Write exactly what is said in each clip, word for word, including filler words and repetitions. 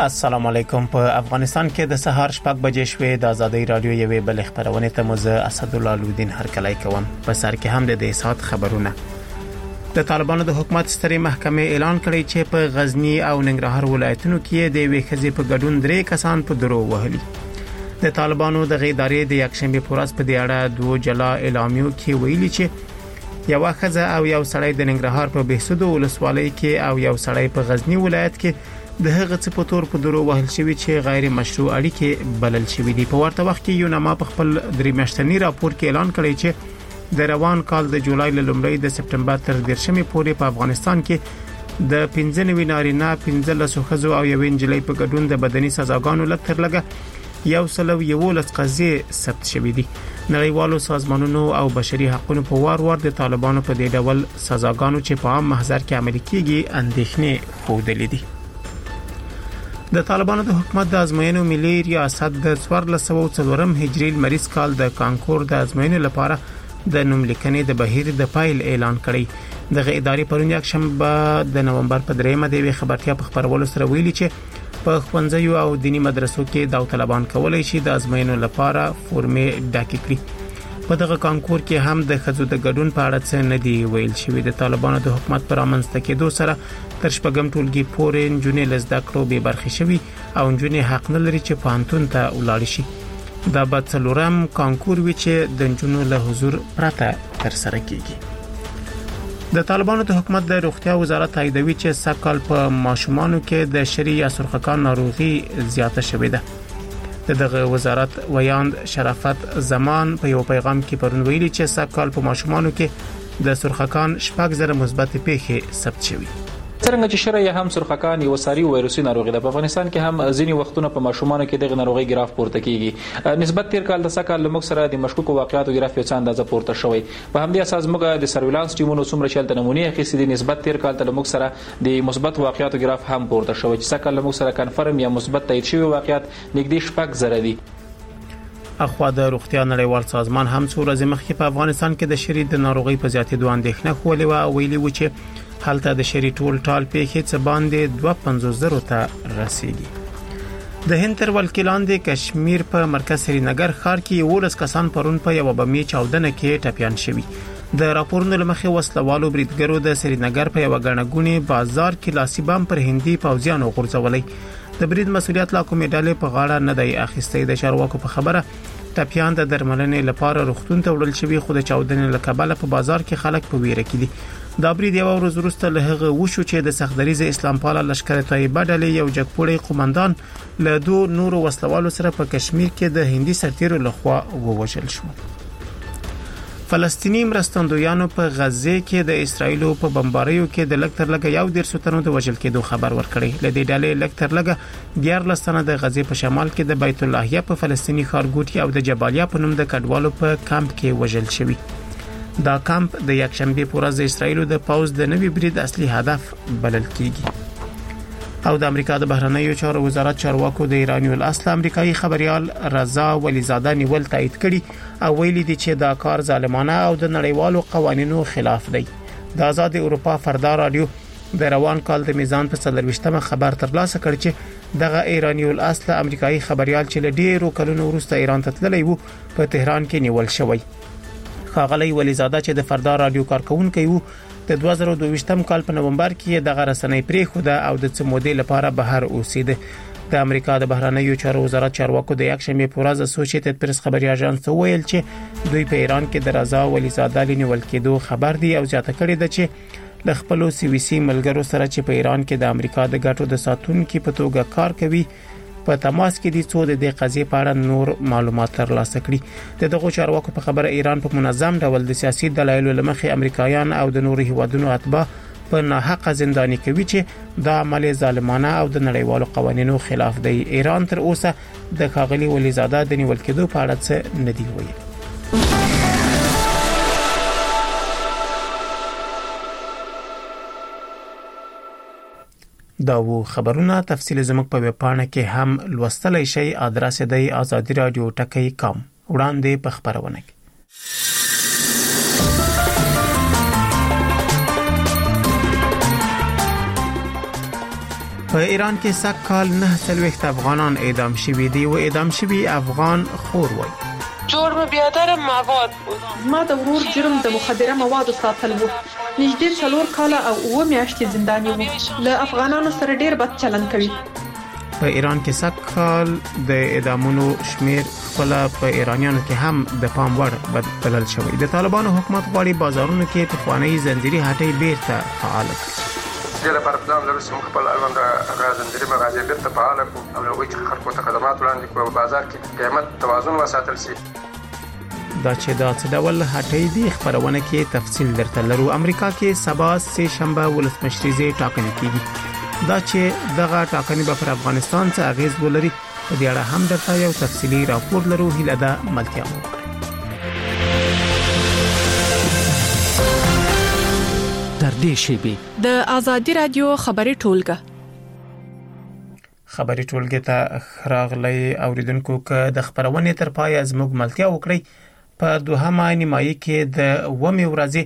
السلام علیکم. په افغانستان کې د سهار شپږ بجې شوې د ازادي رادیو یوې بل خبرونه ته مزه اسدالله لودین هرکلی کوم. په سر کې هم د دې سات خبرونه. د طالبانو د حکومت سترې محکمې اعلان کړی چې په غزنی او ننګرهار ولایتونو کې د ویخزي په ګډون درې کسان په درو وهلي. د طالبانو د غیدارې د یکشنبه پورز په دی اړه دوه جلا اعلامیو کې ویلي چې یو خزه او یو سړی د ننګرهار په بهسود ولسوالۍ کې او یو سړی په غزنی ولایت کې د هغه څه په تور په درو وهل شوی چې غیر مشروع اړیکې بلل شوی دي. په ورته وخت کې یو نامه په خپل درې میاشتنی راپور کې اعلان کړی چې د روان کال د جولای له لومړۍ د سپټمبر تر دیرشمې پورې په افغانستان کې د پنځه نوي نارینه پنځه خزو او یو انجلۍ په ګډون د بدني سزاګانو لکټر لګه یو سلو یو لس قضیې ثبت شوې دي. نړیوالو سازمانونو او بشري حقوقو په وار وار د طالبانو په دې ډول سزاګانو چې په عام محضر کې عملي کیږي اندېښنې خوده لیدي. د طالبانو د حکومت د ازموینو ملي ریاست د څوارلس سوه څلورم هجري لمریز کال د کانکور د ازموینو لپاره د نوم لیکنې د بهیر د فایل اعلان کړی. د ادارې پرون یک شنبه د نومبر په دریمه د خبرتیا په خبرولو سره ویلي چې په ښوونځیو او دینی مدرسو کې داوطلبان کولای شي د ازموینو لپاره فورمې ډک کړي. په دغه کانکور کې هم د خزو د ګډون په اړه څه نه دی ویل شوی. د طالبانو د حکومت پر امنځته کېدو سره تر شپږم ټولګي پورې نجونې لزده کړو به برخې شوي او نجونې حق نه لري چې پانتون ته ولاړ شي. دا به څلورم کانکور وي چې د نجونو له حضور پرته تر سره کیږي. د طالبانو د حکومت د روغتیا وزارت تاییدوي چې سکهال په ماشومانو کې د شری یا سرخکان ناروغي زیاته شوې ده. دغه وزارت ویاند شرافت زمان په یو پیغام کې پرون ویلي چې سکهال په ماشومانو کې د سرخکان شپږ زره مثبت پیښې ثبت شوې. څنګه چې شری هم سرخکان یو ساري وایروسي ناروغي ده، په افغانستان کې هم ځینی وختونه په ماشومانو کې دغه ناروغي ګراف پورته کیږي. نسبت تیر کال د سکهال له موږ سره د مشکوک واقعاتو ګراف یو څه اندازه پورته شوی. په همدې اساس موږ د سرویلانس ټیمونو څومره شلته نمونه اخیستې دي، نسبت تیر کال ته موږ سره د مثبت واقعاتو ګراف هم پورته شوی چې سکهال له موږ سره کنفرم یا مثبت تایید شوی واقعات نږدې شپږ زره دي. اخوا د روغتیا نړیوال سازمان هم څو ورځې مخکې په افغانستان کې د شری د ناروغي په زیاتېدو اندېښنه خولې او ویلي و چې حالته د شری ټول ټال پیښې څه باندې دوه پنځوس زره ته رسیدي. د هند تر ولکلان د کشمیر په مرکز سرینگر ښار کې ولس کسان پرون په یو بمي چاودنه کې ټپيان شوي. د راپورونو لمخې وسلوالو بریدګرو د سرینگر په یو غړنګونی بازار کې لاسي بم پر هندي پوځیانو غورځولې. د برید مسولیت لا کومې ډلې په غاړه نه دی اخیستې. د چارواکو په خبره ټپيان د درملنې لپاره روغتون ته وړل شوي، خو د چاودنې له کبله په بازار کې خلک په ویره کې دي. دا برید یو ورځ وروسته له هغه وشو چې د سختدریز اسلام پاله لشکره طیبه ډلې یو جګپوړی قومندان له دوه نورو وسلوالو سره په کشمیر کې د هندي سرتیرو لخوا ووژل شو. فلسطینی مرستندویانو په غزه کې د اسرایلو په بمباریو کې د لکتر لګ یو ډیر ستنو د وژل کېدو خبر ورکړی. لدې ډلې لکتر لګ ډیر لستنه د غزه په شمال کې د بیت اللهیه په فلسطینی ښارګوټي او د جبالیا په نوم د کډوالو په کمپ کې وژل شوی. دا کمپ د یکشنبه پورز د اسرایلو د پاوز د نوي برید اصلي هدف بلل کیږي. او د امریکا د بهرنیو چارو وزارت چارواکو د ایرانی الاصل امریکایي خبريال رضا ولیزاده نیول تایید کړي او ویلي دي چې دا کار ظالمانه او د نړیوالو قوانینو خلاف دی. د آزاد اروپا فردا رادیو د روان کال د میزان په څلرويشتمه خبر ترلاسه کړ چې دغه ایرانی الاصل امریکایي خبريال چې له ډیرو کلونو وروسته ایران ته تللی وو په تهران کې نیول شوی. خاغلی ولیزاده چې د فردا رادیو کارکونکو وو د دوه زره دوه ویشتم کال په نومبر کې د غرسنۍ پریخوده او د څمودې لپاره بهر اوسېده. د امریکا د بهرنیو چارو وزارت چارواکو د یکشنبه پورز اسوسییټډ پریس خبري اژانس ویل چې دوی په ایران کې د رضا ولیزاده لنیول کېدو خبر دی او زیاته کړی ده چې ل خپل سی وی سی ملګرو سره چې په ایران کې د امریکا د ګټو د ساتونکو په توګه کار کوي په تماس کې دي څو د دې قضیې په اړه نور معلومات ترلاسه کړي. دغه چارواکو په خبره ایران په منظم ډول د سیاسي دلایلو لمخې امریکایان او د نورو هیوادونو اتباع په ناحق زنداني کوي چې دا عمل ظالمانه او د نړیوالو قوانینو خلاف دی. ایران تر اوسه د خاغلی ولیزاده د نیول کېدو په اړه څه نه دی ویلي. دا و خبرونه تفصیل زموږ په ویب پاڼه کې هم لوستلای شئ. ادرس دی آزادی رادیو ټکی کام. وړاندې په خبرونه کې په ایران کې سږ کال نه څلوېښت افغانان اعدام شوي دي و اعدام شوي افغان خور وای. جرم بیادر مواد بود. ما د ورور جرم د مخدره موادو ساتل وو. نږدې څلور کاله او اوه میاشتې زنداني وو. له افغانانو سره ډیر بد چلند کوي. په ایران کې سږ کال د اعدامونو شمیر خپل په ایرانیانو کې هم د پام وړ بدلل شوی. د طالبانو حکومت غواړي بازارونو کې پخوانی زنجیري هټۍ بیرته فعال کړي. د لپاره پلان لري چې موږ خپل اړوند غازندري مغازې بیرته فعال کړو او هغوی چې خلکو ته خدمات وړاندې کړو په بازار کې قیمت توازن وساتل شي. دا چې دا څه ډول هټۍ دی خبرونه کې تفصیل درته لرو. امریکا کې سبا سه شنبه ولسمشریزه ټاکنې کیږي. دا چې دغه ټاکنې به پر افغانستان څه اغیز ولري په دې اړه هم درته یو تفصیلي راپور لرو. هیله ده ملتیا مو در دې شیبې د ازادي رادیو خبري ټولګه خبري ټولګه ته خراغلي اوریدونکو که د خبرونه تر پای از موږ ملتیا وکړي. په دوهمه نیمایي کې د ومه ورځې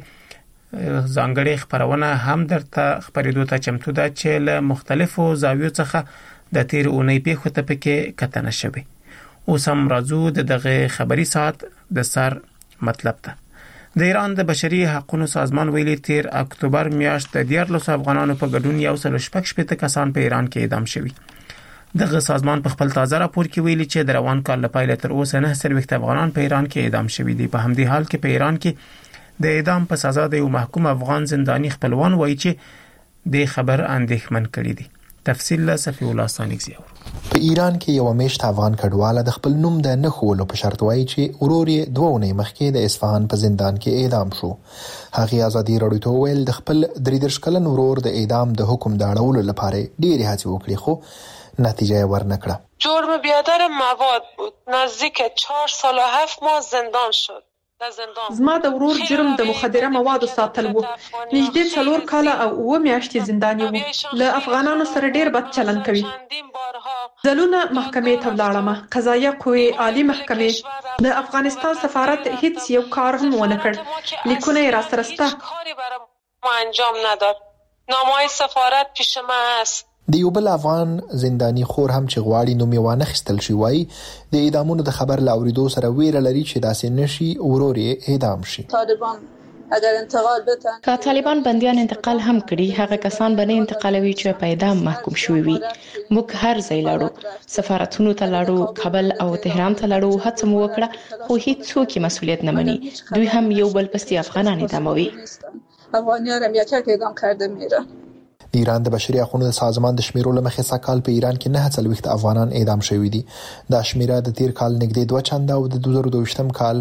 ځانګړي خبرونه هم درته خبرېدو ته چمتو ده چې له مختلفو زاویو څخه د تیر اونۍ په خوته پکې کتنه شوی. اوس هم راځو دغه خبري سات د سر مطلب ته. د ایران د بشري حقوقو سازمان ویلي تیر اکتوبر میاشت د دیارلس افغانانو په ګډون یو سل شپږ شپږ کسان په ایران کې اعدام شوي. دغه سازمان په خپل تازه راپور کې ویلي چې د روان کال لپاره تر اوسه نه څلوېښت افغانان په ایران کې اعدام شوي دي. په همدې حال کې په ایران کې د اعدام په سزا د یو محکوم افغان زنداني خپلوان وایي چې د خبر اندېښمن کړي دي. تفصیل له صفی الله ثانیزی. په ایران کې یو میشت افغان کډواله د خپل نوم د نه خولو په شرط وایي چې ورور یې دوه اونۍ مخکې د اصفهان په زندان کې اعدام شو. هغه ازادي راډیو ته ویل د خپل درې دېرش کلن ورور د اعدام د حکم د اړولو لپاره ډېرې هڅې وکړې خو نتیجه یې ورنکړه. جرم بیادر مواد بود. نزدیک چهار سال و هفت ماه زندان شد. زما د ورور جرم د مخدره موادو ساتل وو. نږدې څلور کاله او اوه میاشتې زنداني وو. له افغانانو سره ډیر بد چلند کوي. ځلونه محکمې ته ولاړم. قضایه قوې عالی محکمې د افغانستان سفارت هیڅ یو کار هم ونه کړ. لیکونه یې را سره سته. ما انجام نداد. نامه سفارت پیش ما است. د یو بل افغان زنداني خور هم چې غواړي نوم یې وانه خستل شي وایي د اعدامونو د خبر لاوریدو سره ویره لري چې داسې نشي ورور یې اعدام شي. طالبان اگر انتقال بتن که طالبان بنديان انتقال هم کړي هغه کسان به نه انتقالوي چې په اعدام محکوم شوي وي. موږ هر ځای لاړو، سفارتونو ته لاړو، کابل او تهران ته لاړو، هڅه مو وکړه خو هیڅوک مسؤلیت نه مني. دوی هم یو بل پسې افغانان اعداموي. افغانیان هم یک اعدام کرده میره. د ایران د بشري حقوقو سازمان د شمیرو لمخې سکهال په ایران کې نه څلوېښت افغانان اعدام شوي دي. دا شمیره د تیر کال نږدې دوه چنده او د دوه زره دوه کال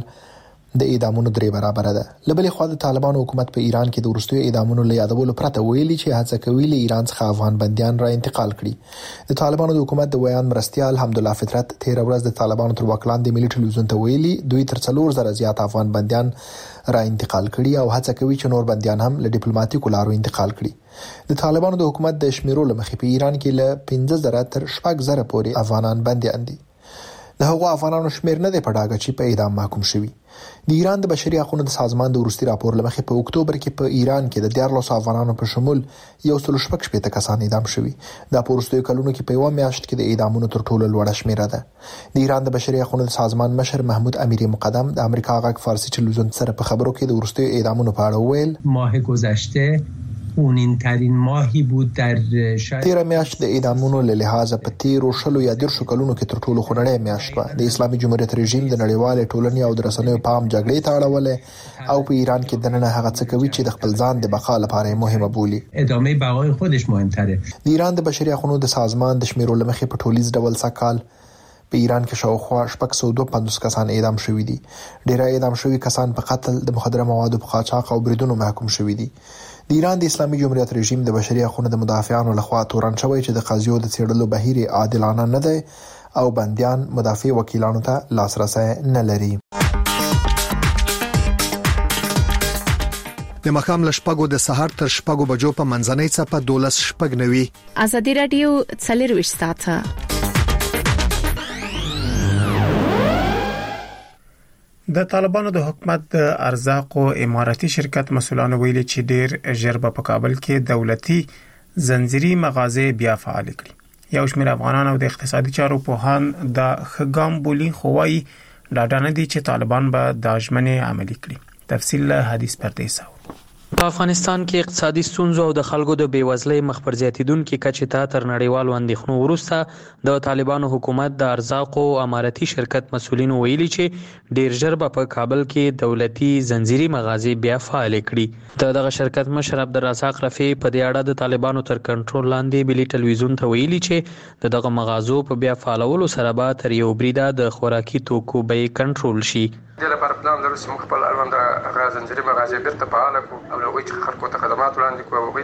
د اعدامونو درې برابر ده. لبلې خو د طالبانو حکومت په ایران کې د ورستیو اعدامونو له یادولو پرته ویلي چې هڅه کوي له ایران څخه افغان بنديان را انتقال کړي. د طالبانو د حکومت د ویان مرستيال حمدالله فطرت تیر ورځ د طالبانو تر وکلان د ملي ټلویزیون ته ویلي دوی تر څلور زره زیات افغان بنديان را انتقال کړي او هڅه کوي چې نور بنديان هم له ډیپلوماټیکو لارو انتقال کړي. د طالبانو د حکومت د شمیرو لمخې په ایران کې له پنځه زره تر شپږ زره پورې افغانان بنديان دي. د هغو افغانانو شمیر نه دی په ډاګه چې په اعدام محکوم شوي. د ایران د بشري حقوقو سازمان د ورستي راپور لمخې په اکتوبر کې په ایران کې د دیارلس افغانانو په شمول یو سل شپږ شپږ کسان اعدام شوي. دا په ورستیو کلونو کې په یو میاشت کې د اعدامونو تر ټولو لوړه شمیره ده. د ایران د بشري حقوقو سازمان مشر محمود امیری مقدم د امریکا غږ فارسی ټلویزیون سره په خبرو کې د ورستیو اعدامونو په اړه ویل ماه گذشته خونین ترین ماهی بود در شاید تیر میاشت د اعدامونو له لحاظه په تیرو شلو یا دیرشو کلونو کې تر ټولو خونړی میاشت و. د اسلامي جمهوریت رژیم د نړیوال ټولنې او د رسنیو پام جګړې ته اړولې او په ایران کې دننه هغه څه کوي چې د خپل ځان د بقا لپاره مهمه بولي. ادامه بقای خودش مهمتره. د ایران د بشري حقوقو د سازمان د شمیرو لمخې په ټولیز ډول سکهال په ایران کې شاوخوا شپږ سوه دوه پنځوس کسان اعدام شوي دي. ډیری اعدام شوي کسان په قتل، د مخدره موادو په قاچاق او بریدونو محکوم شوي دي. د ایران د اسلامي جمهوریت رژیم د بشري حقوقو د مدافعانو لخوا تورن شوی چې د قضیو د څېړلو بهیر عادلانه نه دی او بنديان مدافع وکیلانو ته لاسرسي نه لري. د مخام لشپګو د سحر تر شپګو بجو په منځنۍ څپه دولس شپګ نوي. ازادي رادیو څلور ساعته. د طالبانو د حکومت د ارزاقو اماراتي شرکت مسولانو ویلي چې ډیر ژر په کابل کې دولتي زنجیري مغازې بیا فعال کړي. یو شمېر افغانان او د اقتصادي چارو پوهان د خګام بولی خوای ډاډه نه دي چې طالبان به د ژمنې عملي کړي. تفصیل له حدیث پردیسا. په افغانستان کې اقتصادي ستونزو او د خلکو د بیوزلۍ مخ پر زیاتیدونکو کچې ته تر نړیوالو اندېښنو وروسته د طالبانو حکومت د ارزاقو اماراتي شرکت مسؤلینو ویلي چې ډیر ژر به په کابل کې دولتي زنجیري مغازې بیا فعال کړي. د دغه شرکت مشر عبدالرزاق رفیع په دې اړه د طالبانو تر کنټرول لاندې ملي ټلویزیون ته ویلي چې د دغه مغازو په بیا فعالولو سره به تر یو بریده د خوراکي توکو بیې کنټرول شي. د لپاره پلان لرو چې موږ خپل اړوند د زنجیري مغازې بیرته فعال کړو او هغوی چې خلکو ته خدمات وړاندې کړو، هغوی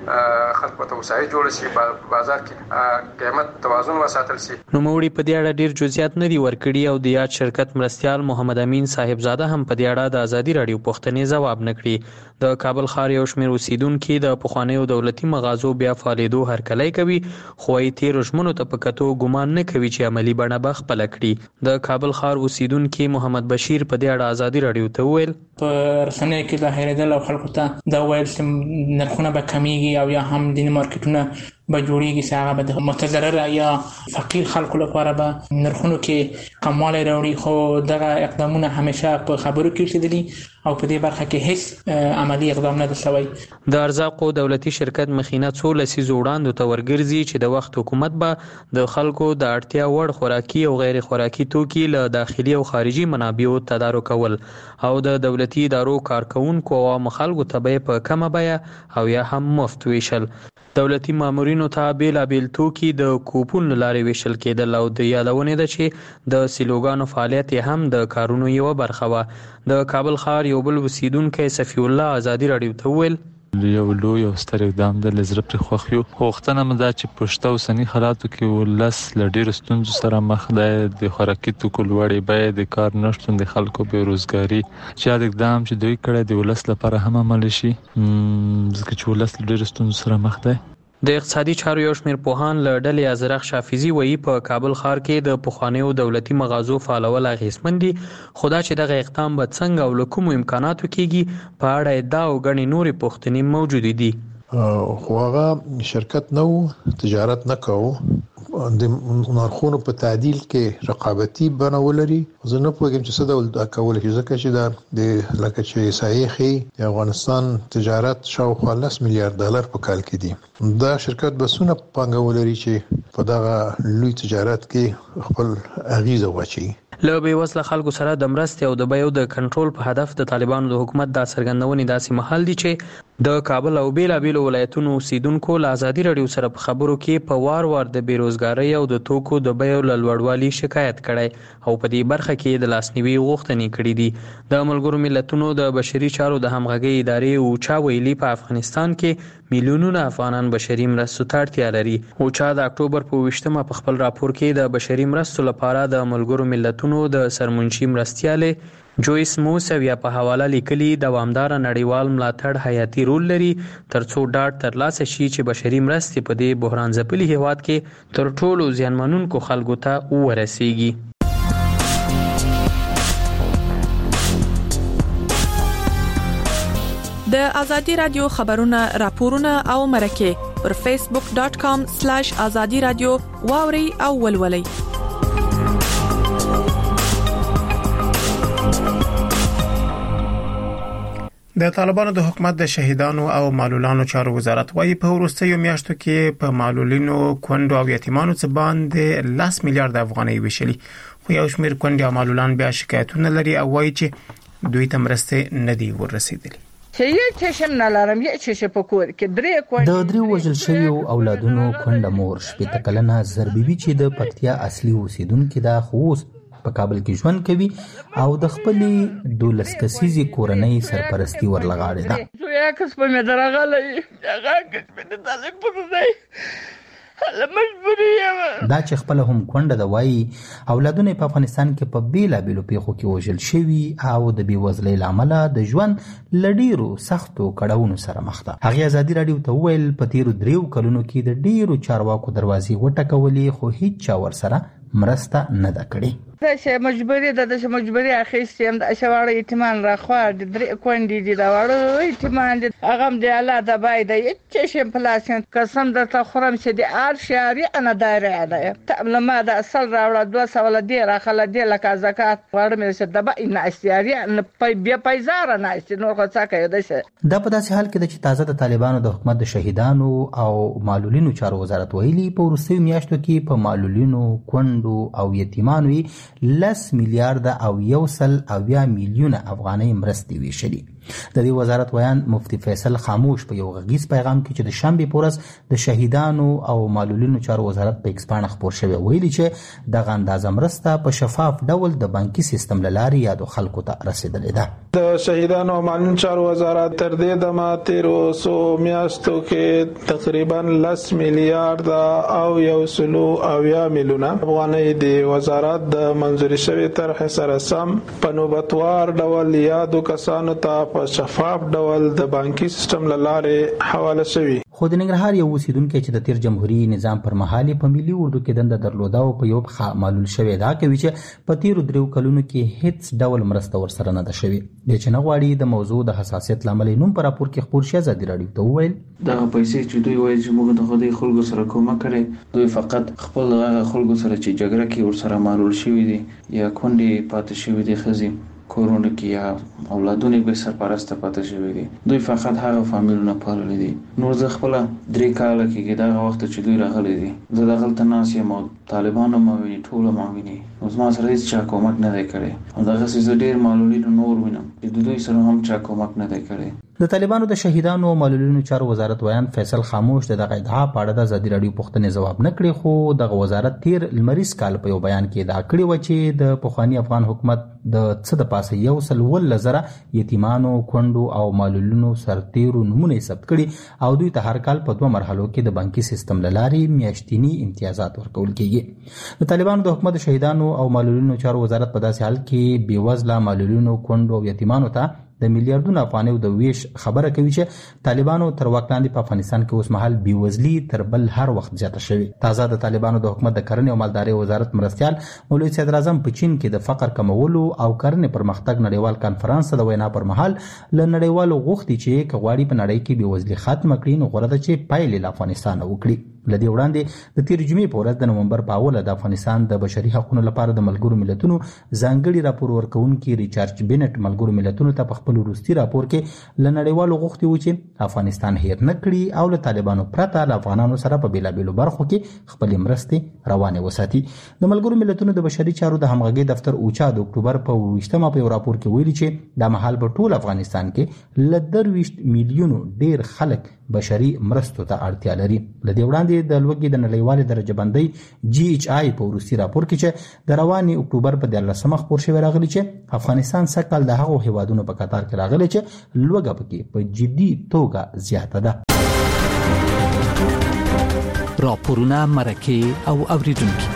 ته خلکو ته وسایل جوړ شي، په بازار کې قیمت توازن وساتل شي. نوموړي په دې اړه ډیر جزئیات نه دي ورکړي او د یاد شرکت مرستیال محمد امین صاحبزاده هم په دې اړه د ازادي رادیو پوښتنې ځواب نه کړي. د کابل ښار یو شمېر اوسیدونکو د پخوانیو دولتي مغازو بیا فعالېدو هرکلی کوي، خو یې تیرو ژمنو ته په کتو ګمان نه کوي چې عملي بڼه به خپله کړي. د کابل ښار اوسیدونکي محمد بشیر په دې اړه ازادي رادیو ته وویل په رسنیو کې د هېرېدل او خلکو ته دا ویل چې نرخونه به کمیږي او یا هم ځینې مارکیټونه به جوړیږي چې هغه به د متضرره یا فقیر خلکو لپاره به نرخونو کې کموالی راوړي، خو دغه اقدامونه همیشه په خبرو کې اوسېدلي او په دې برخه کې هیڅ عملی اقدام نه دی شوی. د ارزاقو دولتي شرکت مخینه څو لسیزو وړاندو ته ورګرځي چې د وخت حکومت به د خلکو د اړتیا وړ خوراکي او غیر خوراکي توکي له داخلي او خارجي منابعو تدارک کول او د دولتي ادارو کارکونکو او عام خلکو ته به په کمه بیه او یا هم مفت ویشل. دولتي مامورینو ته بیلابیل توکي د کوپون لارې ویشل کېدل او د یادونې ده چې د سیلوګانو فعالیت هم د کارونو یوه برخه وه. د کابل ښار یو بل اوسیدونکی صفي الله ازادي رادیو ته وویل یو لوی او ستر اقدام د لزر پر خوښ یو غوښتنه مې دا چې پښتو اوسني حالاتو کې ولس له ډېرو ستونزو سره مخ دی. د خوراکي توکو لوړې بیې، د کار نشتون، د خلکو بېروزګاري، چې دا اقدام چې دوی کړی د ولس لپاره هم عملي شي ځکه چې ولس له ډېرو ستونزو سره مخ دی. د اقتصادي چارو یو شمېر پوهان له ډلې ازرق شافیزي وایي په کابل ښار کې د پخوانیو دولتي مغازو فعالول اغېزمن دي، خو دا چې دغه اقدام به څنګه او له کومو امکاناتو کېږي په اړه ادعا او ګڼې نورې پوښتنې موجودې دي. خو هغه شرکت نه و، تجارت نه کوو، د نرخونو په تعدیل کې رقابتي بڼه ولري. زه نه پوهیږم چې څه ډول دا کولی شي ځکه چې دا د لکه چې احصایې ښیي د افغانستان تجارت شاوخوا لس میلیارډ ډالر په کال کې دي. دا شرکت به څونه پانګه ولري چې په دغه لوی تجارت کې خپل اغیزه واچوي. له بېوزله خلکو سره د مرستې او د بیو د کنټرول په هدف د طالبانو د حکومت دا څرګندونې داسې مهال دي چې د کابل او بیلابیلو ولایتونو اوسیدونکو له ازادي رادیو سره په خبرو کې په وار وار د بیروزګارۍ او د توکو د بیو له لوړوالي شکایت کړی او په دې برخه کې د لاسنیوي غوښتنې کړې دي. د ملګرو ملتونو د بشري چارو د همغږۍ ادارې اوچا ویلي په افغانستان کې میلیونونه افغانان بشري مرستو ته اړتیا لري. اوچا د اکتوبر په اوویشتمه په خپل راپور کې د بشري مرستو لپاره د ملګرو ملتونو د سرمنشي مرستیالې جویس موسویا په حواله لیکلي دوامدار نړیوال ملاتړ حیاتي رول لري ترڅو ډاډ ترلاسه شي چې بشري مرستې په دې بحران ځپلي هیواد کې تر ټولو زیانمنونکو خلکو ته ورسیږي. د ازادي رادیو خبرونه، راپورونه او مرکه پر فیسبوک ډاٹ کام سلیش ازادي رادیو واوري او ولولئ. د طالبانو د حکومت د شهیدانو او معلولانو چارو وزارت وايي په وروستیو میاشتو کې په معلولینو کونډو او یتیمانو څخه باندې لاس میلیارډ افغانۍ وشلي، خو یو شمېر کونډې او معلولان بیا شکایتونه لري او وايي چې دوی ته مرستې نه دی ورسېدلې. چې یو چشم نلارم یو چشم په کور کې درې کونډې د درې وژل شویو اولادونو کونډه مور شپېته کلنه زربیبي چې د پکتیا اصلي اوسیدونکې ده خو اوس په کابل کې ژوند کوي او د خپلې دولس کسیزې کورنۍ سرپرستی ورلغاړې ده. زویا کس په مې درغلی هغه کس په دې تعلق پوهځي دا چې خپل هم کونډه د وایي اولادونه په افغانستان کې په بیلابیلو پیښو کې وژل شوي او د بېوزلۍ له امله د ژوند له ډېرو سختو کړاوونو سره مخ ده. هغې ازادي راډیو ته وویل په تېرو دریو کلونو کې د ډېرو چارواکو دروازې وټکولې خو هیڅ چا ورسره مرسته نه ده کړې. دا چې مجبوری ده د مجبوری اخیستې هم د شواړو ایتمان راخوا د درې کونډې دي دا واړو ایتمان دي هغه هم د الله د بای د هیڅ شي پلاسین قسم درته خورم چې د ار شهري انا دایره ده ته لما د اصل راوړه دوه سوال دی راخله دی لکه زکات ورمه چې د بای نه استیاري نه پي بیا پیزار نه است نو څه کوي د شه. دا په داسې حال کې چې تازه د طالبانو د حکومت د شهیدانو او معلولینو چارو وزارت ویلي په وروستیو میاشتو کې په معلولینو کونډو او یتیمانو لس میلیارډ او یو سل اویا میلیونه افغانۍ مرستې ویشلې. د دې وزارت ویان مفتی فیصل خاموش په یو غږیز پیغام کې چې د شنبه پورز د شهیدانو او معلولینو چارو وزارت په ایکس باندې خبر شوی ویلي چې د اندازه مرسته په شفاف ډول د بانکي سیستم لاري یادو خلکو ته رسیدلې ده. د شهیدانو او معلولینو چارو وزارت تر دې د ماتیرو سو میاشتو کې تقریبا لس میلیارډ او یو سلو اویا میلیونه افغانۍ د وزارت د منځوري شوی طرح سره سم په نوبتوار ډول یادو کسانو ته په شفاف ډول د بانکي سیستم لاره حواله شوی. خو د ننګرهار یو اوسیدونکو چې د تیر جمهوریت نظام پر مهال په ملي اردو کې دنده درلوده او په یو ښه معلول شوی دا کوي چې په تیر درو کلونو کې هیڅ ډول مرسته ورسره نه ده شوی. د چنغواړي د موضوع د حساسیت لامل نوم پر راپور کې خبر شي ازادي راډیو ته وویل دا پیسې چې دوی وایي چې موږ د خدای خلکو سره کومک کړي دوی فقط خپل خلکو سره چې جګړه کې ورسره معلول شوی دي یا کونډې پاتې شوی دي خزي کورونه کې یا اولادونه به سرپرسته پاتې شوی دي دوی فقط هغه فامیلونه پالل دي. نور زه خپل درې کال کې دا وخت چې دوی راغلي دي زه د غلط ناس یم طالبانو ما ویني ټول ما ویني اوس ما سره هیڅ چا کومک نه دی کړی او دا غسې ډیر معلولین نور وینم چې دوی سره هم چا کومک نه دی کړی. د طالبانو د شهیدانو او معلولینو چارو وزارت ویان فیصل خاموش د دغه ادعا په اړه د ازادي راډیو پوښتنې ځواب نه کړی خو د وزارت تیر لمریز کال په یو بیان کې دا کړی و چې د پخوانی افغان حکومت د څه د پاسه یو سل ول زره یتیمانو کونډو او معلولینو سرتیرو نمونه ثبت کړي او دوی ته هر کال په دوه مرحلو کې د بانکي سیستم لاري میاشتنی امتیازات ورکول کیږي. د طالبانو د حکومت شهیدانو او معلولینو چارو وزارت په داسې حال کې بیوزله معلولینو کونډو او یتیمانو ته د میلیارډونو افغانیو د ویش خبره کوي چې طالبانو تر واک لاندې په افغانستان کې اوس مهال بیوزلي تر بل هر وخت زیاته شوې. تازه د طالبانو د حکومت د کرنې او مالدارۍ وزارت مرستيال مولوي صدر اعظم په چین کې د فقر کمولو او کرنې پرمختګ نړیوال کانفرنس د وینا پر مهال ل نړیوالو غوښتي چې کغواړي په نړۍ کې بیوزلي ختم کړي نو غوړه ده چې پایلې له افغانستان وکړي. لدی وړاندې د تیر جمعې په ورځ د نومبر په اوله د افغانستان د بشري حقوقو لپاره د ملګرو ملتونو ځانګړي راپور ورکونکي ریچارډ بینټ ملګرو ملتونو ته په خپل وروستي راپور کې لنړیوالو غوښتي و چې افغانستان هیر نه کړي او له طالبانو پرته له افغانانو سره په بیلابیلو برخو کې خپل مرستې روانه وساتي. د ملګرو ملتونو د بشري چارو د همغږي دفتر اوچا د اکتوبر په ویشتمه په راپور کې ویلي چې د محل په ټول افغانستان کې ل درویشت میلیونو ډیر خلک بشري مرستو ته اړتیا لري. لدی وړاندې د لوګي د نړیوال درجه بندۍ جی ایچ آی په وروستي راپور کې چې د رواني اکتوبر په دیارلسمه خبر شوی راغلی چې افغانستان سکهال د هغو هیوادونو په قطار کې راغلی چې لوګه پکې په جدي توګه زیاته ده. راپورونه مرکه او اوریدونکو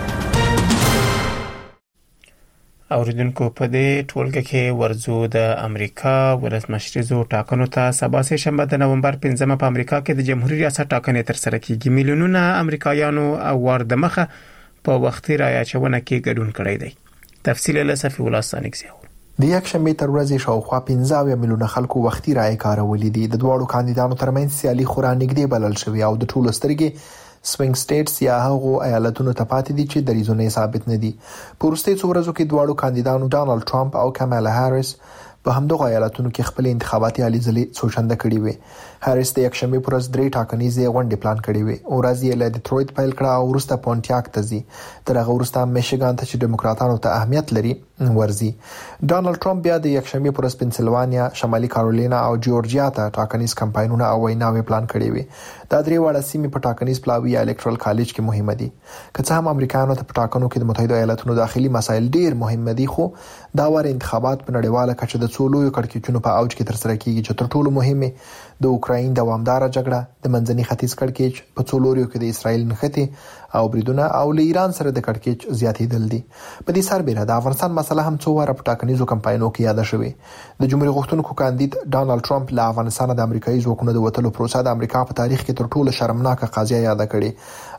اوریدونکو په دې ټولګه کې ورزو د امریکا ولسمشریزو ټاکنو ته سبا سه شنبه د نومبر پنځمه په امریکا کې د جمهوریت ریاست ټاکنې تر سره کیږي. میلیونونه امریکایانو او ورده مخه په وختي رايچونه کې ګډون کړی دی. تفصیل له صفی الله سانکسي د یک شنبه تر ورځې شاوخوا پنځه میلیونه خلکو وختي رائے کارولې دي. د دوړو کاندیدانو ترمنځ سیالي خورا نږدې بلل شوې او د ټولو سترګې سوینګ سټیټس یا هغو ایالتونو ته پاتې دي چې دریزونه ثابت نه دي. په وروستي څو ورځو کې دواړو کاندیدانو ډانلډ ټرمپ او کامالا هاریس په همدغه ایالتونو کې خپل انتخاباتي هلې ځلې څوشنده کړې وې. هاریس د یک شنبه پر ورځ درې ټاکنیزې غونډې پلان کړې وې او ورځ یې له ډیټرویت پیل کړه او وروسته پونټیاک ته ځي. تر هغه وروسته میشیګان ته چې دیموکراتانو ته اهمیت لري ورځي. ډانلډ ټرمپ بیا د یک شنبه پر ورځ پنسلوانیا، شمالي کارولینا او جورجیا ته ټاکنیز کمپاینونه او ویناوې پلان کړې وې. دا درې واړه سیمې په ټاکنیز پلاوي یا الکترال کالج کې مهمه دي. که څه هم امریکایانو ته په ټاکنو کې د متحده ایالاتونو داخلي مسایل ډیر مهم دي خو دا وړ انتخابات په نړیواله کچه د څو لویو کړکېچونو په اوج کې تر سره کیږي چې تر ټولو مهمه د اوکراین دوامداره جګړه، د منځني ختیځ کړکېچ، په څو لوريو کې د اسرائیل نښتې او بریدونه او له ایران سره د کړکېچ زیاتېدل دي. په دې سربېره د افغانستان مسله هم څو واره په ټاکنیزو کمپاینونو کې یاد شوې. د جمهوریت غوښتونکو کاندید ډانلډ ټرمپ له افغانستان د امریکایي ځواکونو د وټلو پروسه د امریکا په تاریخ کې تر ټولو شرمناکه قضیه یاد کړې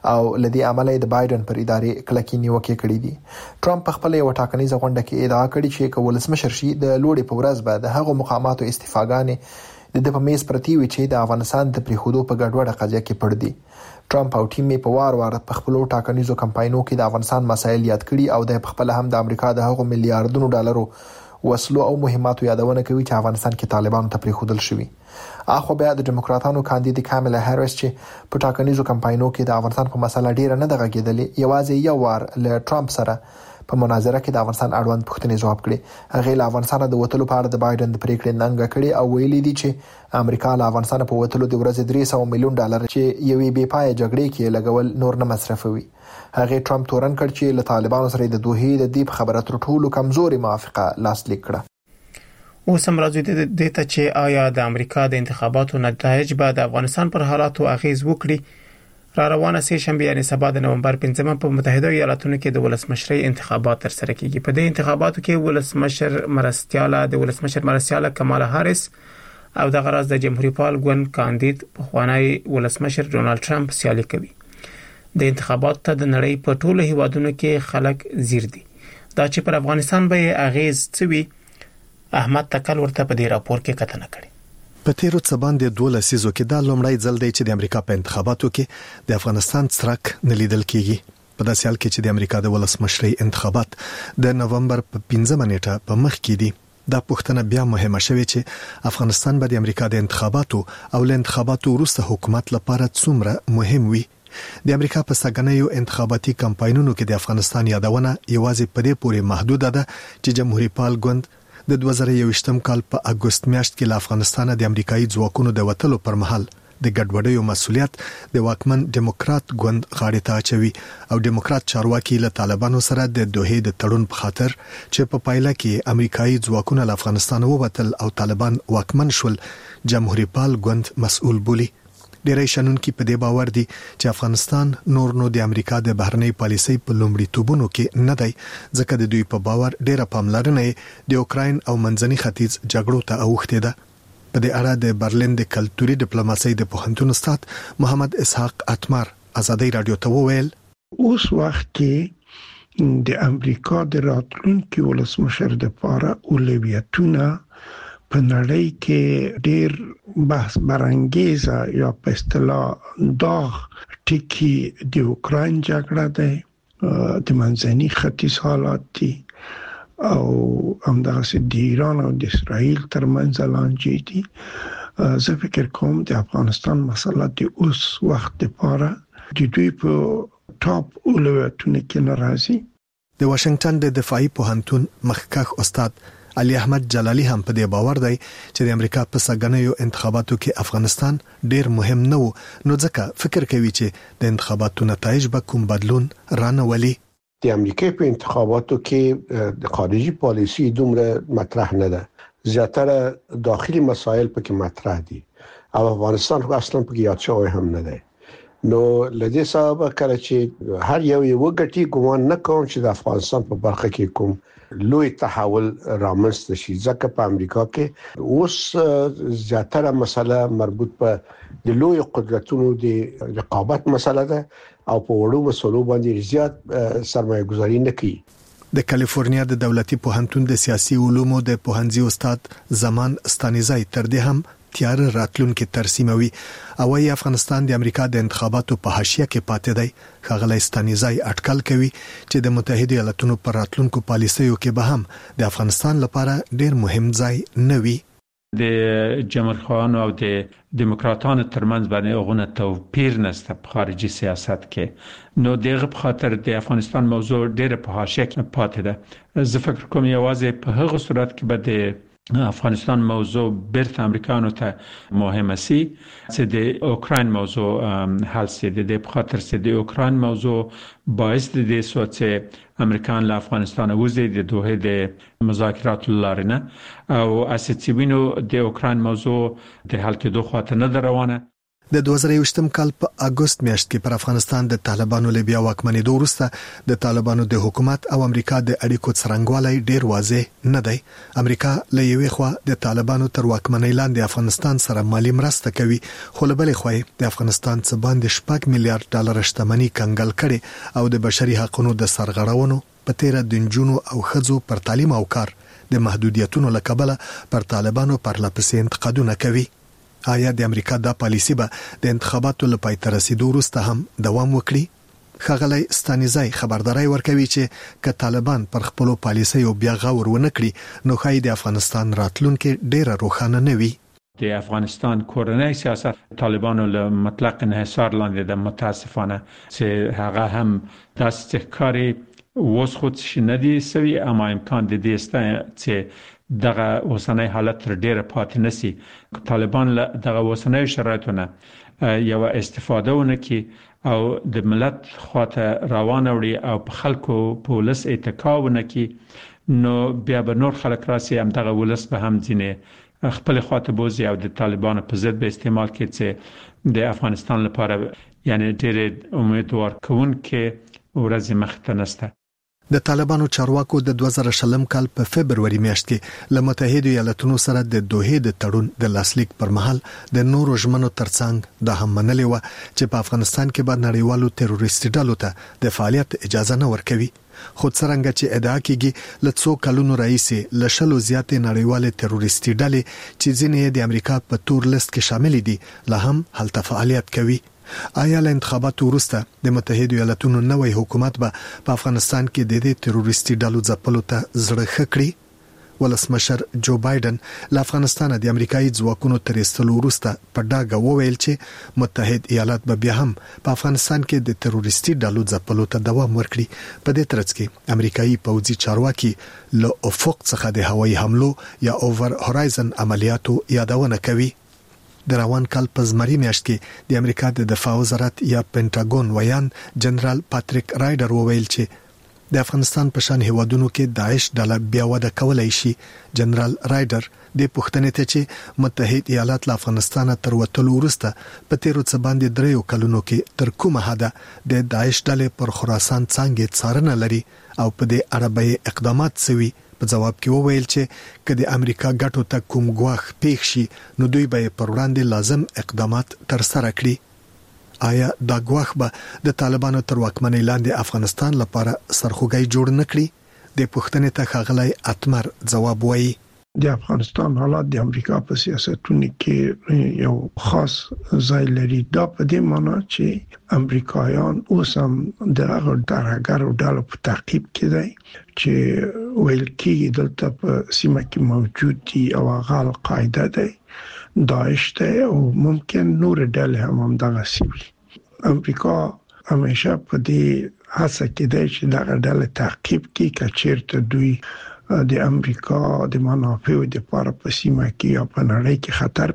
او لدی عمله د بایدن پر ادارې کلکې نیوکې کړې دي. ټرمپ په خپل یو ټاکنیزه غونډه کې ادعا کړې چې کولسمشر شي د لوړې په ورځ به د هغو مقاماتو استفاګانې د په میز پرتی وي چې د افغانستان د پریخودو په ګډوډه قضیه کې پړ دي. ټرمپ او ټیم په وار وار په خپل ټاکنیزو کمپاینونو کې د افغانستان مسایل یاد کړي او د خپل هم د امریکا د هغو میلیارډونو ډالرو وسلو او مهماتو یادونه کوي چې افغانستان کې طالبانو ته پریخودل شوی. اخو بیا د ډیموکراتانو کاندید کاملا هریس چې په ټاکنیزو کمپاینونو کې د افغانستان په مسله ډیره نه دغه کېدلې، یوازې یو وار له ټرمپ سره په مناظره کې د افغانستان اړوند پوښتنې ځواب کړي. هغه له افغانستان د وټلو په اړه د بایدن د پریکړې ننګه کړي او ویلي دي چې امریکا له افغانستان په وټلو د ورځې درې سوه میلیون ډالر چې یوې بې پای جګړې کې لګول نور نه مصرفوي. هغه ټرمپ تورن کړ چې له طالبانو سره د دوه د دې خبره تر ټولو کمزوري موافقه لاسلیک کړه. اوس هم راځي د دې ته چې آیا د امریکا د انتخاباتو نتایج به د افغانستان پر حالاتو اغیز وکړي. را روانه سه شنبه یعنی سبا د نومبر پنځمه په متحده ایالاتونو کې د ولسمشرۍ انتخابات ترسره کیږي. په دې انتخاباتو کې ولسمشر مرستیاله د ولسمشر مرستیاله کمالا هاریس او د غرض د جمهوریت پال ګوند کاندید پخوانی ولسمشر ډونالد ټرمپ سیالي کوي. د انتخاباتو ته د نړۍ په ټولو هیوادونو کې خلک زیر دي. دا چې پر افغانستان به اغیز څوي، احمد تکل ورته په دې راپور کې کتنه کړې. په تیرو څه باندې دوه لسیزو کې دا لومړی ځل دی چې د امریکا په انتخاباتو کې د افغانستان څرک نه لیدل کیږي. په داسې حال کې چې د امریکا د ولسمشرۍ انتخابات د نومبر په پنځمه نیټه په مخ کې دي، دا پوښتنه بیا مهمه شوه چې افغانستان به د امریکا د انتخاباتو او له انتخاباتو وروسته حکومت لپاره څومره مهم وي. د امریکا په سګنیو انتخاباتي کمپاینونو کې د افغانستان یادونه یوازې په دې پورې محدوده ده چې جمهوریت پال ګوند د دوه زره یوویشتم کال په اگست میاشت کې له افغانستان د امریکایي ځواکونو د وټلو پر مهال د ګډوډیو مسولیت د واکمن دیموکرات ګوند غاړې ته اچوي او دیموکرات چارواکي له طالبانو سره د دوه د تړون په خاطر چې په پایله کې امریکایي ځواکونه له افغانستان ووتل او طالبان واکمن شول جمهوریت پال ګوند مسؤل بولی. ډیری شنونکي په دې باور دي چې افغانستان نور نو د امریکا د بهرنۍ پالیسۍ په لومړیتوبونو کې نه دی، ځکه د دوی په باور ډیره پاملرنه د اوکراین او منځني ختیځ جګړو ته اوښتې ده. په دې اړه د برلین د کلتوري ډیپلوماسۍ د پوهنتون استاد محمد اسحاق اتمر ازادي رادیو ته وویل اوس وخت کې د امریکا د راتلونکي ولسمشر د لپاره اولویتونه په نړۍ کې ډېر بحث برانګیزه یا په اصطلاح داغ ټکی د اوکراین جګړه ده، د منځني ختیځ حالات دي او همداسې د ایران او د اسرائیل ترمنځ لانجې دي. زه فکر کوم د افغانستان مسله د اوس وخت لپاره د دوی په ټاپ اولویتونو کې ناراضي. د واشنگټن د دفاعي پوهنتون مخکښ استاد علي احمد جلالي هم په دې باور دی چې د امریکا په سګنیو انتخاباتو کې افغانستان ډیر مهم نه و، نو ځکه فکر کوي چې د انتخاباتو نتایج به کوم بدلون رانه ولي. د امریکا په انتخاباتو کې د خارجي پالیسي دومره مطرح نه ده، زیاتره داخلي مسایل پکې مطرح دي او افغانستان خو اصلا پکې یاد شوی هم نه دی. نو لدې سبب کله چې هر یو یو غټي ګومان نه کوم چې د افغانستان په برخه کې کوم لوی تحول رامنځته شي، ځکه په امریکا کې اوس زیاتره مسله مربوط په د لوی قدرتونو د رقابت مسله ده او په وړو مسلو باندې زیات سرمایه گذاري نه کوي. د کالیفورنیا د دولتي پوهنتون د سیاسي علومو د پوهنځي استاد زمان ستانیزای تر دې هم تیار راتلونکي ترسیموي او ای افغانستان د امریکا د انتخاباتو په حاشیه کې پاتې دی. خغلی ستانیزای اټکل کوي چې د متحده ایالاتونو پر راتلونکو پالیسیو کې به هم د افغانستان لپاره ډیر مهم ځای نه وي. د جمهوریتخواهانو او د دیموکراتانو ترمنځ باندې هغه توپیر نشته په خارجي سیاست کې، نو دغه په خاطر د افغانستان موضوع ډیره په حاشیه کې پاتې ده. زه فکر کوم یوازې په هغه صورت کې به د افغانستان موضوع بیرته امریکانو ته مهمه سي چې د اوکراین موضوع حل سي. د دې په خاطر چې د اوکراین موضوع باعث د دې سوچ امریکان له افغانستان وزي د دوه د مذاکرات لارې نه او اساسي وینو د اوکراین موضوع د حل کېدو خاطر نه روانه. د دوه زره یوولسم کال په اگست میاشت کې پر افغانستان د طالبانو له بیا واکمنېدو وروسته د طالبانو د حکومت او امریکا د اړیکو څرنګوالی ډیر واضح نه دی. امریکا له یوې خوا د طالبانو تر واکمنۍ لاندې افغانستان سره مالی مرسته کوي، خو له بلې خوا د افغانستان څخه باندې شپږ میلیارډ ډالر شتمنۍ کنګل کړي او د بشري حقوقو د سرغړونو په تیر د نجونو او ښځو پر تعلیم او کار د محدودیتونو له کبله پر طالبانو پرلپسې انتقادونه کوي. آیا د امریکا دا پالیسی به د انتخاباتو لپاره تر رسیدو وروسته هم دوام وکړي؟ ښاغلی ستانیزای خبرداري ورکوي چې که طالبان پر خپل پالیسي او بیا غور ونه کړي نو خای د افغانستان راتلونکي ډیره روښانه نه وي. د افغانستان کورنۍ سیاست طالبانو له مطلق انحصار لاندې د متاسفانه چې هغه هم داسې ښکاري اوس خو څه نه دي سوي، اما امکان د دې سته چې دغه اوسنۍ حالت تر ډیره پاتې نسی. طالبان له دغه اوسنۍ شرایطونه یو استفاده ونکي او د ملت خواته روان وړي او په خلکو پولیس اتکا ونکي، نو بیا به نور خلک راسي هم دغه ولس به هم ځینې خپل خواته بوزي او د طالبانو په ضد به استعمال کړي چې د افغانستان لپاره یعنی ډېر امیدوار کوونکې ورځې مخته نسته. د طالبانو چارواکو د دوه زره شلم کال په فبرवरी میاشت کې له متحده ایالاتونو سره د دوحې د تړون د لاسلیک پر مهال د نورو ژمنو ترڅنګ د هم منلې و چې په افغانستان کې به نړیوالو تروریستي ډلو ته د فعالیت اجازه نه ورکوي. خو څرنګه چې ادعا کیږي له څو کلونو راځي له شلو زیاتې نړیوالې تروریستي ډلې چې ځینې د امریکا په تور لیست کې شامل دي له هم هلته فعالیت کوي. آیا له انتخاباتو وروسته د متحده ایالاتونو نوې حکومت به په افغانستان کې د دې تروریستي ډلو ځپلو ته زړه ښه کړي؟ ولسمشر جو بایدن له افغانستان د امریکایي ځواکونو تر ایستلو وروسته په ډاګه وویل چې متحد ایالات به بیا هم په افغانستان کې د تروریستي ډلو ځپلو ته دوام ورکړي. په دې ترڅ کې امریکایي پوځي چارواکي له افق څخه د هوایي حملو یا اوور هورایزن عملیاتو یادونه کوي. د روان کال په زمري میاشت کې د امریکا د دفاع وزارت یا پینټاګون ویان جنرال پاتریک رایډر وویل چې د افغانستان په شان هیوادونو کې داعش ډله بیا وده کولای شي. جنرال رایډر د پښتنې ته چې متحد ایالات له افغانستان تر وټلو وروسته په تیرو څه باندې دریو کلونو کې تر کومه حده د داعش ډلې پر خراسان څنګه څارنه لري او په دې اړه به اقدامات سوي. په جواب کې وویل چې کله د امریکا ګټو ته کوم ګواښ پیښ شي نو دوی به پر وړاندې لازم اقدامات تر سره کړي. آیا دا ګواښ به د طالبانو تر واکمنۍ لاندې افغانستان لپاره سرخوږی جوړ نه کړي؟ د پښتنې ته ښاغلی اتمر جواب وایي. د افغانستان حالات د امریکا په سیاستونو کې یو خاص ځای لري. دا په دې معنی چې امریکایان اوس هم د هغه درګرو ډلو په تعقیب کې دي چې ویل کېږي دلته په سیمه کې موجود دي او هغه القاعده دی، داعش دی او ممکن نور ډلې هم همدغه سي. امریکا همیشه په دې هڅه کې دی چې دغه ډلې تعقیب کړي که چیرته دوی د امریکا د منافعو د لپاره په سیمه کې یا په نړۍ کې خطر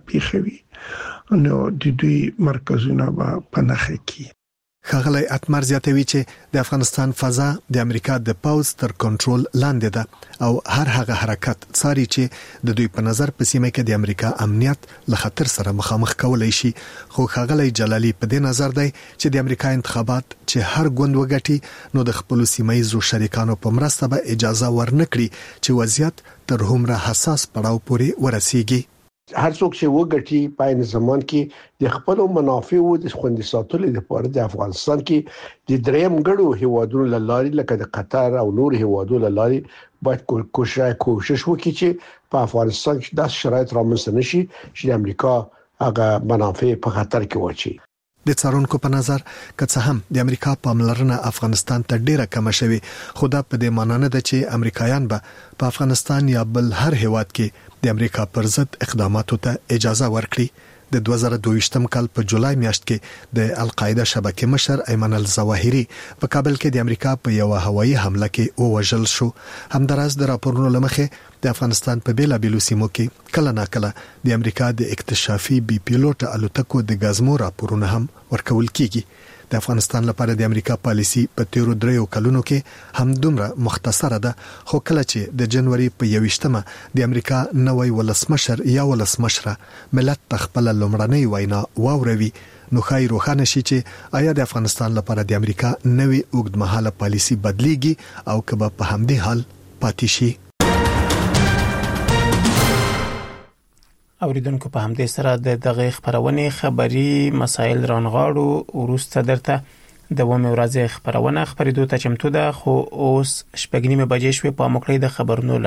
پیښوي نو د دوی مرکزونه به په نښه کې. ښاغلی اتمر زیاتوي چې د افغانستان فضا د امریکا د پوز تر کنټرول لاندې ده او هر هغه حرکت څاري چې د دوی په نظر په سیمه کې د امریکا امنیت له خطر سره مخامخ کولای شي. خو ښاغلی جلالی په دې نظر دی چې د امریکا انتخابات چې هر ګوند وګټي نو د خپل سیمایي شریکانو په مرسته به اجازه ورنکړي چې وضعیت تر هومره حساس پړاو پورې ورسیږي. هر څوک چې وګټي په عین زمان کې د خپل منافعو د خوندي ساتلو لپاره د افغانستان کې د دریم ګړو هیوادونو لاري لکه د قطر او نور هیوادونو لاري باید کوشش کوشش وکړي چې په افغانستان کې د شرایط رامنځته نشي چې د امریکا هغه منافع په خطر کې واچي. د څارونکو په نظر که څه هم د امریکا پاملرنه افغانستان ته ډیره کم شوي، خو دا په دې معنی نه ده چې امریکایان به په افغانستان یا بل هر هیواد کې د امریکا پر ضد اقداماتو ته اجازه ورکړي. د دوه زره دوه ویشتم کال په جولای میاشت کې د القاعده شبکې مشر ایمن الظواهری په کابل کې د امریکا په یو هوایي حمله کې ووژل شو. همداراز د راپورونو لمخې د افغانستان په بیلابیلو سیمو کې کله ناکله د امریکا د اکتشافي بي پیلوټ الوتکو د غزمو راپورونه هم ورکول کیږي. د افغانستان لپاره د امریکا پالیسی په تیرو دریو کلونو کې هم دومره مختصره ده، خو کله چې د جنوري په یوویشتمه د امریکا نوی ولسمشر یا ولسمشره ملت تخپل لومړنۍ وینا واوروي، نو خای روښانه شي چې آیا د افغانستان لپاره د امریکا نوی اوږدمهاله پالیسی بدلیږي او کبه په همدې حال پاتې شي. اوریدونکو په همدې سره د دغه خبرونه خبري مسایل رانغاړو ورسته درته د ومه ورځې خبرونه خبرېدو ته چمتو ده، خو اوس شپږ نیمه بجې شوې په مکړې د خبرونو